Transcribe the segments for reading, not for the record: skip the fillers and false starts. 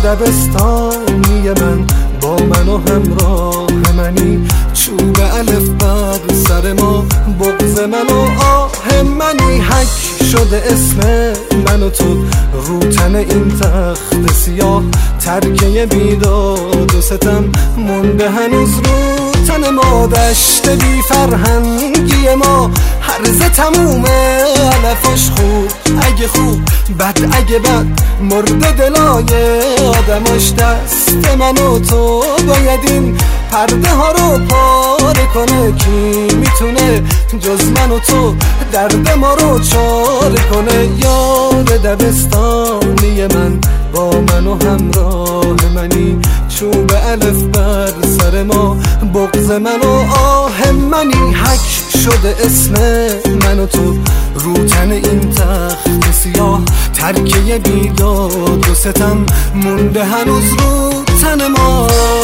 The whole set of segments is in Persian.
دبستانی من با من و همراه منی، چوب الف بر سر ما، بغض من و آه منی. حک شده اسم من و تو رو تن این تخت سیاه، ترکه بیداد و ستم مونده هنوز رو تن ما. دشت بی فرهنگی ما هرزه تمومه، علفش خوب اگه خوب، بد اگه بد، مرده دلای آدماش. دست من و تو باید این پرده ها رو پاره کنه، کی میتونه جز من و تو درد ما رو چاره کنه. یار دبستانی من با من و همراه منی، چوب الف بر سر ما، بغض من و آه منی. حک شده اسم من و تو رو تن این تخت سیاه، ترکه بیداد و ستم مونده هنوز رو تن ما.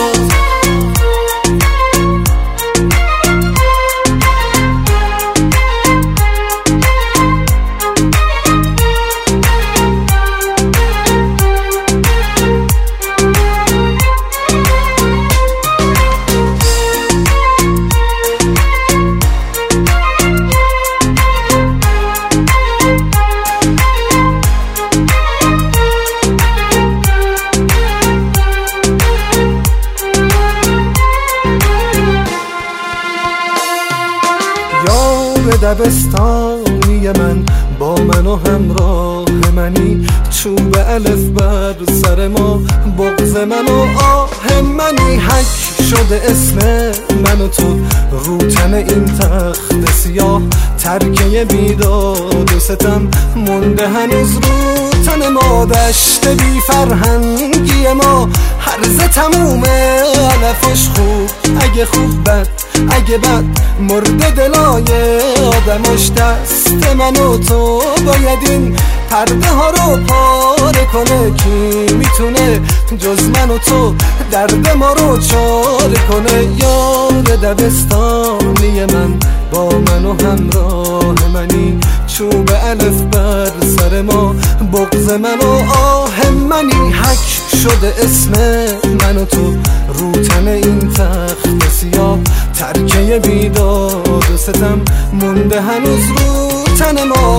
دبستانی من با من و همراه منی، چوب الف بر سر ما، بغض من و آه منی. حک شده اسم من و تو رو تن این تخت سیاه، ترکه بیداد و ستم مونده هنوز رو تن ما. دشت بی فرهنگی ما هرزه تمومه، علفش خوب اگه خوب، بد اگه بد، مرده دلای آدماش. دست من و تو باید این پرده ها رو پاره کنه، کی میتونه جز من و تو درد ما رو چاره کنه. یار دبستانی من با من و همراه منی، چوب الف بر سر ما، بغض من و آه منی. حک شده اسم من و تو رو تن این تخت سیاه، ترکه بیداد و ستم مونده هنوز رو تن ما.